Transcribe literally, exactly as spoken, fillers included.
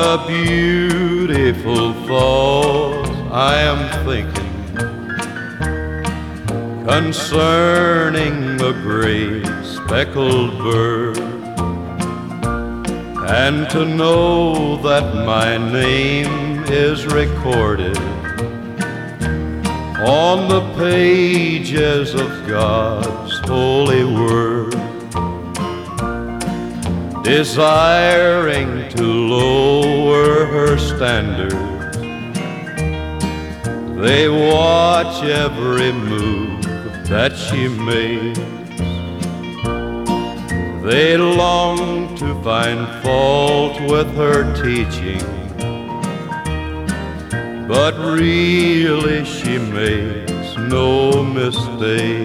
a beautiful thought I am thinking concerning a gray speckled bird, and to know that my name is recorded on the pages of God's holy word. Desiring to lower her standards, they watch every move that she makes. They long to find fault with her teaching, but really she makes no mistake.